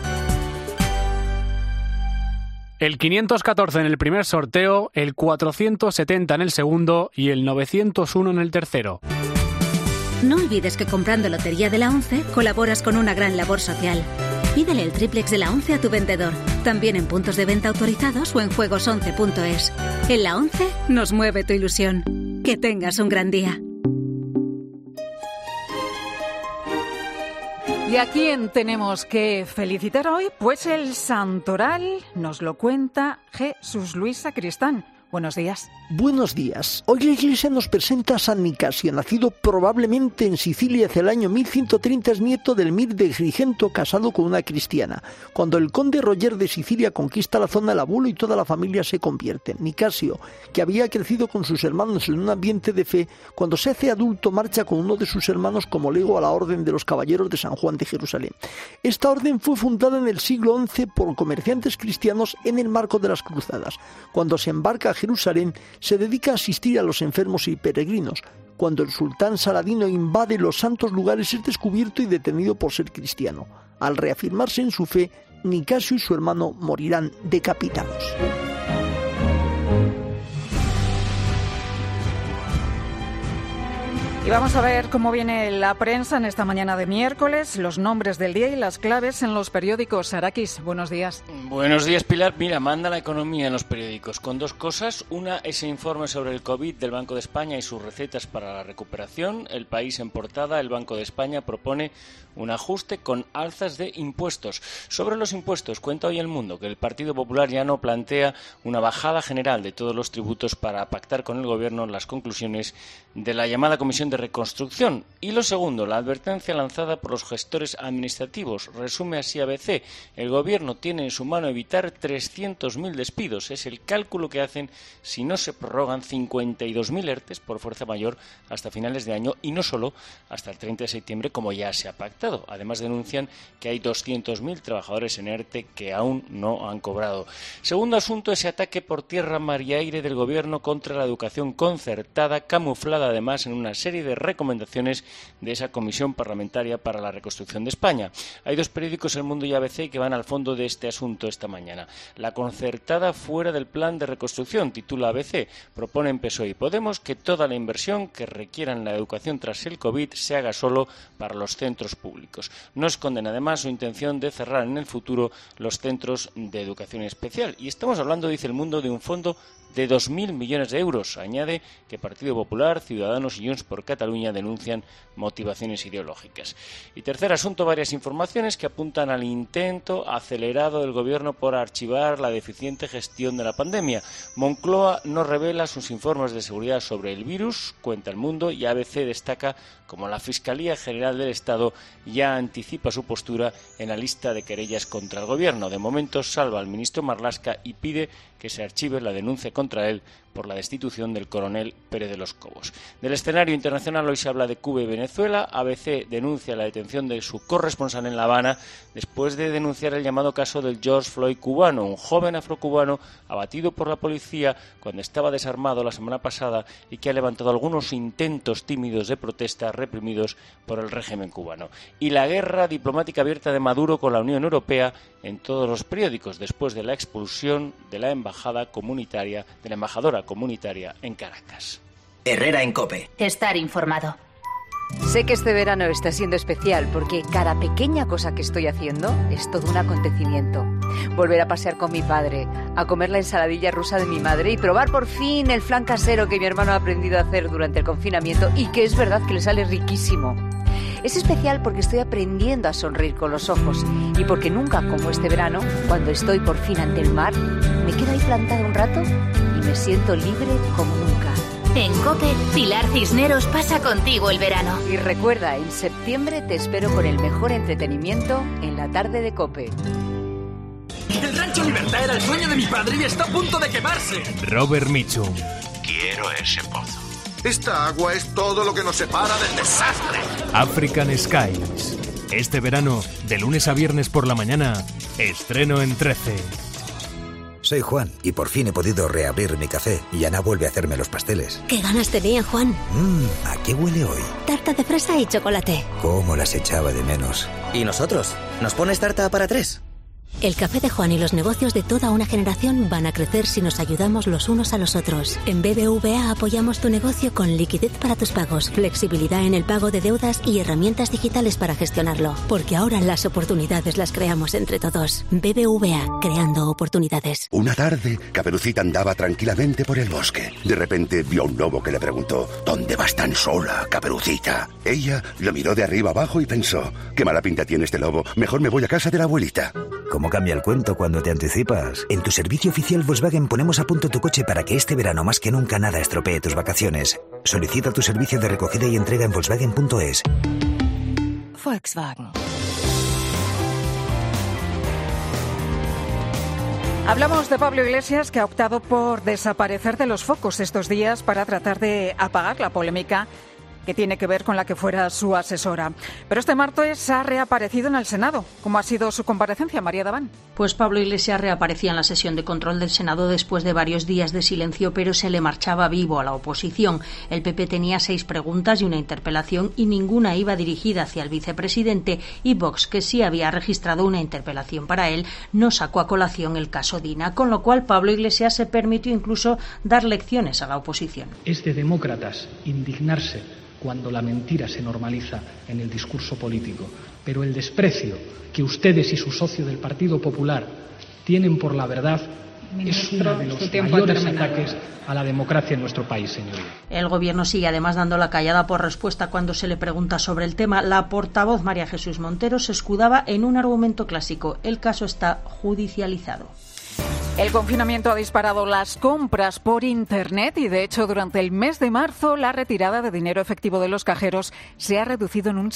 El 514 en el primer sorteo, el 470 en el segundo y el 901 en el tercero. No olvides que comprando Lotería de la 11 colaboras con una gran labor social. Pídele el triplex de la 11 a tu vendedor, también en puntos de venta autorizados o en juegos11.es. En la 11 nos mueve tu ilusión. Que tengas un gran día. ¿Y a quién tenemos que felicitar hoy? Pues el santoral nos lo cuenta Jesús Luis Sacristán. Buenos días. Buenos días. Hoy la Iglesia nos presenta a San Nicasio, nacido probablemente en Sicilia hacia el año 1130, es nieto del Mir de Agrigento, casado con una cristiana. Cuando el conde Roger de Sicilia conquista la zona, el abuelo y toda la familia se convierten. Nicasio, que había crecido con sus hermanos en un ambiente de fe, cuando se hace adulto marcha con uno de sus hermanos como lego a la Orden de los Caballeros de San Juan de Jerusalén. Esta orden fue fundada en el siglo XI por comerciantes cristianos en el marco de las cruzadas. Cuando se embarca a Jerusalén, se dedica a asistir a los enfermos y peregrinos. Cuando el sultán Saladino invade los santos lugares, es descubierto y detenido por ser cristiano. Al reafirmarse en su fe, Nicasio y su hermano morirán decapitados. Y vamos a ver cómo viene la prensa en esta mañana de miércoles, los nombres del día y las claves en los periódicos. Arakis, buenos días. Buenos días, Pilar. Mira, manda la economía en los periódicos con dos cosas. Una, ese informe sobre el COVID del Banco de España y sus recetas para la recuperación. El País en portada, el Banco de España propone un ajuste con alzas de impuestos. Sobre los impuestos, cuenta hoy El Mundo que el Partido Popular ya no plantea una bajada general de todos los tributos para pactar con el Gobierno las conclusiones de la llamada Comisión de Reconstrucción. Y lo segundo, la advertencia lanzada por los gestores administrativos. Resume así ABC. El Gobierno tiene en su mano evitar 300.000 despidos. Es el cálculo que hacen si no se prorrogan 52.000 ERTEs por fuerza mayor hasta finales de año y no solo hasta el 30 de septiembre como ya se ha pactado. Además denuncian que hay 200.000 trabajadores en ERTE que aún no han cobrado. Segundo asunto, ese ataque por tierra, mar y aire del Gobierno contra la educación concertada, camuflada además en una serie de recomendaciones de esa Comisión Parlamentaria para la Reconstrucción de España. Hay dos periódicos, El Mundo y ABC, que van al fondo de este asunto esta mañana. La concertada fuera del plan de reconstrucción, titula ABC. Proponen PSOE y Podemos que toda la inversión que requieran la educación tras el COVID se haga solo para los centros públicos. No esconden además su intención de cerrar en el futuro los centros de educación especial. Y estamos hablando, dice El Mundo, de un fondo de 2.000 millones de euros. Añade que Partido Popular, Ciudadanos y Junts por Cataluña denuncian motivaciones ideológicas. Y tercer asunto, varias informaciones que apuntan al intento acelerado del Gobierno por archivar la deficiente gestión de la pandemia. Moncloa no revela sus informes de seguridad sobre el virus, cuenta El Mundo, y ABC destaca como la Fiscalía General del Estado ya anticipa su postura en la lista de querellas contra el Gobierno. De momento salva al ministro Marlaska y pide que se archive la denuncia contra él por la destitución del coronel Pérez de los Cobos. Del escenario internacional hoy se habla de Cuba y Venezuela. ABC denuncia la detención de su corresponsal en La Habana después de denunciar el llamado caso del George Floyd cubano, un joven afrocubano abatido por la policía cuando estaba desarmado la semana pasada y que ha levantado algunos intentos tímidos de protesta reprimidos por el régimen cubano. Y la guerra diplomática abierta de Maduro con la Unión Europea en todos los periódicos después de la expulsión de la embajadora comunitaria en Caracas. Herrera en COPE. Estar informado. Sé que este verano está siendo especial porque cada pequeña cosa que estoy haciendo es todo un acontecimiento. Volver a pasear con mi padre, a comer la ensaladilla rusa de mi madre y probar por fin el flan casero que mi hermano ha aprendido a hacer durante el confinamiento y que es verdad que le sale riquísimo. Es especial porque estoy aprendiendo a sonreír con los ojos y porque nunca como este verano, cuando estoy por fin ante el mar, me quedo ahí plantada un rato y me siento libre como nunca. En COPE, Pilar Cisneros pasa contigo el verano. Y recuerda, en septiembre te espero con el mejor entretenimiento en la tarde de COPE. El Rancho Libertad era el sueño de mi padre y está a punto de quemarse. Robert Mitchum. Quiero ese pozo. Esta agua es todo lo que nos separa del desastre. African Skies. Este verano, de lunes a viernes por la mañana, estreno en 13. Soy Juan y por fin he podido reabrir mi café y Ana vuelve a hacerme los pasteles. ¿Qué ganas tenía, Juan? ¿A qué huele hoy? Tarta de fresa y chocolate. ¿Cómo las echaba de menos? ¿Y nosotros? ¿Nos pones tarta para 3? El café de Juan y los negocios de toda una generación van a crecer si nos ayudamos los unos a los otros. En BBVA apoyamos tu negocio con liquidez para tus pagos, flexibilidad en el pago de deudas y herramientas digitales para gestionarlo. Porque ahora las oportunidades las creamos entre todos. BBVA, creando oportunidades. Una tarde, Caperucita andaba tranquilamente por el bosque. De repente vio un lobo que le preguntó: ¿Dónde vas tan sola, Caperucita? Ella lo miró de arriba abajo y pensó: qué mala pinta tiene este lobo, mejor me voy a casa de la abuelita. ¿Cómo cambia el cuento cuando te anticipas? En tu servicio oficial Volkswagen ponemos a punto tu coche para que este verano más que nunca nada estropee tus vacaciones. Solicita tu servicio de recogida y entrega en Volkswagen.es. Volkswagen. Hablamos de Pablo Iglesias, que ha optado por desaparecer de los focos estos días para tratar de apagar la polémica que tiene que ver con la que fuera su asesora. Pero este martes ha reaparecido en el Senado. ¿Cómo ha sido su comparecencia, María Daván? Pues Pablo Iglesias reaparecía en la sesión de control del Senado después de varios días de silencio, pero se le marchaba vivo a la oposición. El PP tenía 6 preguntas y una interpelación y ninguna iba dirigida hacia el vicepresidente, y Vox, que sí había registrado una interpelación para él, no sacó a colación el caso Dina, con lo cual Pablo Iglesias se permitió incluso dar lecciones a la oposición. Es de demócratas indignarse cuando la mentira se normaliza en el discurso político, pero el desprecio que ustedes y su socio del Partido Popular tienen por la verdad es uno de los mayores ataques a la democracia en nuestro país, señoría. El Gobierno sigue además dando la callada por respuesta cuando se le pregunta sobre el tema. La portavoz María Jesús Montero se escudaba en un argumento clásico: el caso está judicializado. El confinamiento ha disparado las compras por Internet y, de hecho, durante el mes de marzo la retirada de dinero efectivo de los cajeros se ha reducido en un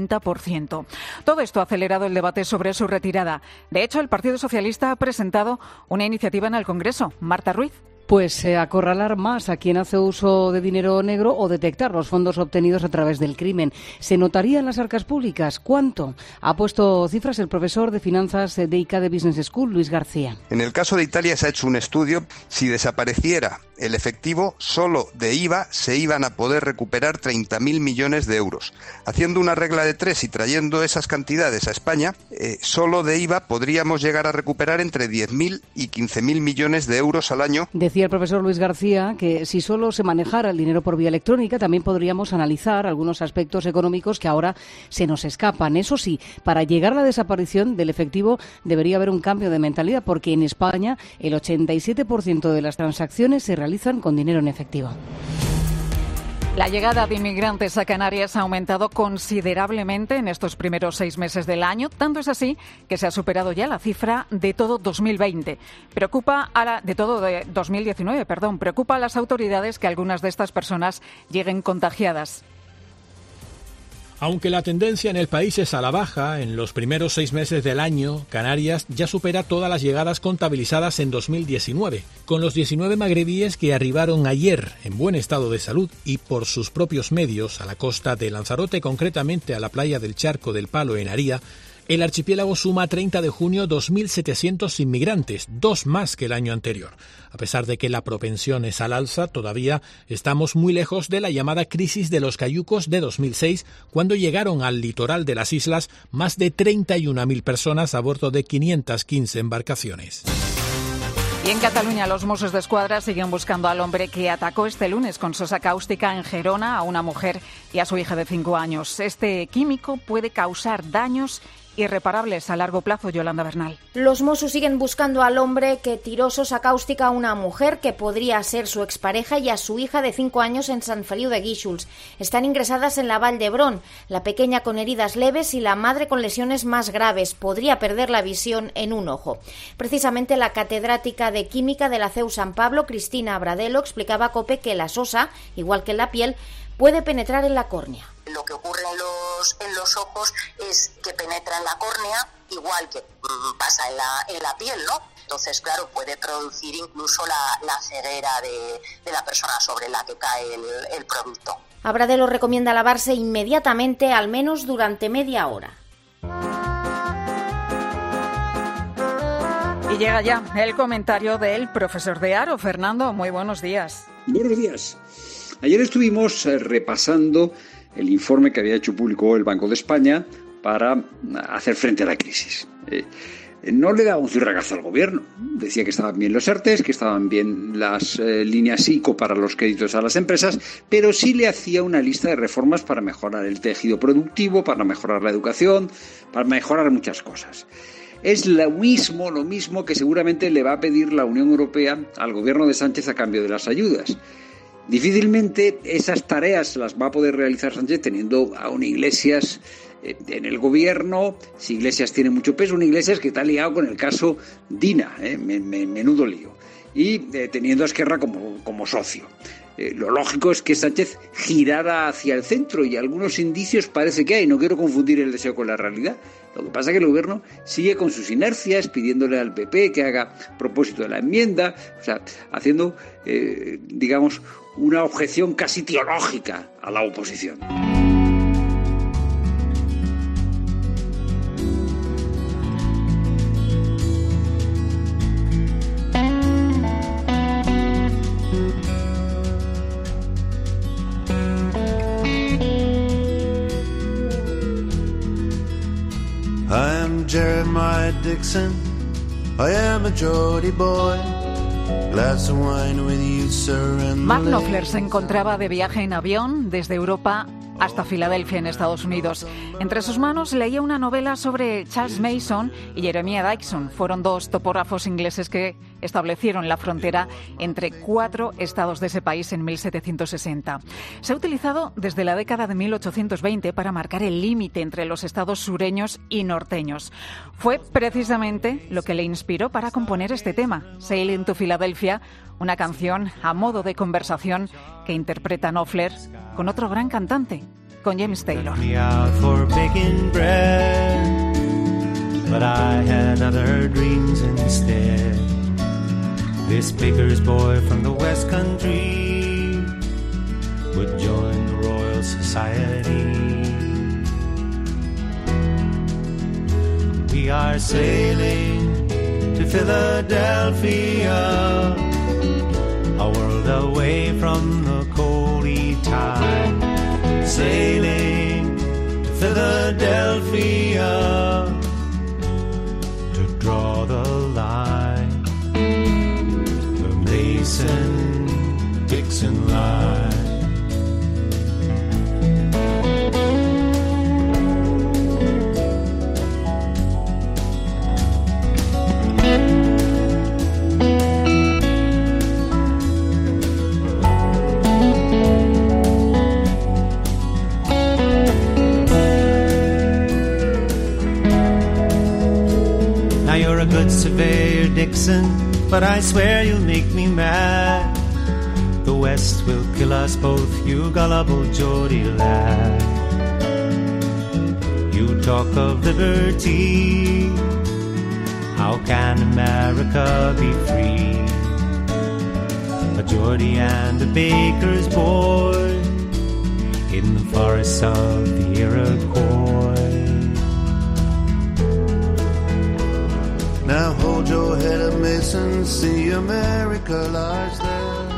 70%. Todo esto ha acelerado el debate sobre su retirada. De hecho, el Partido Socialista ha presentado una iniciativa en el Congreso. Marta Ruiz. Pues acorralar más a quien hace uso de dinero negro o detectar los fondos obtenidos a través del crimen. ¿Se notaría en las arcas públicas? ¿Cuánto? Ha puesto cifras el profesor de finanzas de ICADE Business School, Luis García. En el caso de Italia se ha hecho un estudio. Si desapareciera el efectivo, solo de IVA se iban a poder recuperar 30.000 millones de euros. Haciendo una regla de 3 y trayendo esas cantidades a España, solo de IVA podríamos llegar a recuperar entre 10.000 y 15.000 millones de euros al año. Decía el profesor Luis García que si solo se manejara el dinero por vía electrónica, también podríamos analizar algunos aspectos económicos que ahora se nos escapan. Eso sí, para llegar a la desaparición del efectivo debería haber un cambio de mentalidad, porque en España el 87% de las transacciones se realizan con dinero en efectivo. La llegada de inmigrantes a Canarias ha aumentado considerablemente en estos primeros 6 meses del año. Tanto es así que se ha superado ya la cifra de todo 2020. Preocupa a las autoridades que algunas de estas personas lleguen contagiadas. Aunque la tendencia en el país es a la baja, en los primeros 6 meses del año, Canarias ya supera todas las llegadas contabilizadas en 2019, con los 19 magrebíes que arribaron ayer en buen estado de salud y por sus propios medios a la costa de Lanzarote, concretamente a la playa del Charco del Palo en Aría. El archipiélago suma a 30 de junio 2.700 inmigrantes, 2 más que el año anterior. A pesar de que la propensión es al alza, todavía estamos muy lejos de la llamada crisis de los cayucos de 2006, cuando llegaron al litoral de las islas más de 31.000 personas a bordo de 515 embarcaciones. Y en Cataluña los Mossos d'Esquadra siguen buscando al hombre que atacó este lunes con sosa cáustica en Gerona a una mujer y a su hija de 5 años. Este químico puede causar daños irreparables a largo plazo, Yolanda Bernal. Los Mossos siguen buscando al hombre que tiró sosa cáustica a una mujer que podría ser su expareja y a su hija de 5 años en Sant Feliu de Guíxols. Están ingresadas en la Vall d'Hebron, la pequeña con heridas leves y la madre con lesiones más graves. Podría perder la visión en un ojo. Precisamente la catedrática de Química de la CEU San Pablo, Cristina Abradelo, explicaba a COPE que la sosa, igual que en la piel, puede penetrar en la córnea. Lo que ocurre en los ojos es que penetra en la córnea, igual que pasa en la piel, ¿no? Entonces, claro, puede producir incluso la ceguera de la persona sobre la que cae el producto. Abradelo recomienda lavarse inmediatamente, al menos durante media hora. Y llega ya el comentario del profesor de Haro. Fernando, muy buenos días. Buenos días. Ayer estuvimos repasando el informe que había hecho público el Banco de España para hacer frente a la crisis. No le daba un zurragazo al gobierno. Decía que estaban bien los ERTEs, que estaban bien las líneas ICO para los créditos a las empresas, pero sí le hacía una lista de reformas para mejorar el tejido productivo, para mejorar la educación, para mejorar muchas cosas. Es lo mismo que seguramente le va a pedir la Unión Europea al gobierno de Sánchez a cambio de las ayudas. Difícilmente esas tareas las va a poder realizar Sánchez teniendo a un Iglesias En el gobierno, si Iglesias tiene mucho peso, un Iglesias que está liado con el caso Dina, menudo lío, y teniendo a Esquerra como socio. Lo lógico es que Sánchez girara hacia el centro y algunos indicios parece que hay. No quiero confundir el deseo con la realidad. Lo que pasa es que el gobierno sigue con sus inercias, pidiéndole al PP que haga propósito de la enmienda, o sea, haciendo, digamos, una objeción casi teológica a la oposición. I am Jeremiah Dixon, I am a Geordie boy. Glass of wine with you, sir, and Mark Knopfler se encontraba de viaje en avión desde Europa hasta Filadelfia, en Estados Unidos. Entre sus manos leía una novela sobre Charles Mason y Jeremiah Dixon. Fueron dos topógrafos ingleses que establecieron la frontera entre 4 estados de ese país en 1760. Se ha utilizado desde la década de 1820 para marcar el límite entre los estados sureños y norteños. Fue precisamente lo que le inspiró para componer este tema, Sailing to Philadelphia, una canción a modo de conversación que interpreta Knopfler con otro gran cantante, con James Taylor. But I had other dreams instead. This baker's boy from the West Country would join the Royal Society. We are sailing to Philadelphia, a world away from the coldy tide. Sailing to Philadelphia to draw the line, the Mason-Dixon line. Now you're a good surveyor, Dixon, but I swear you'll make me mad. The West will kill us both, you gullible Geordie lad. You talk of liberty, how can America be free? A Geordie and a baker's boy in the forests of the Iroquois. Now hold your head up, Mason, see America lies there.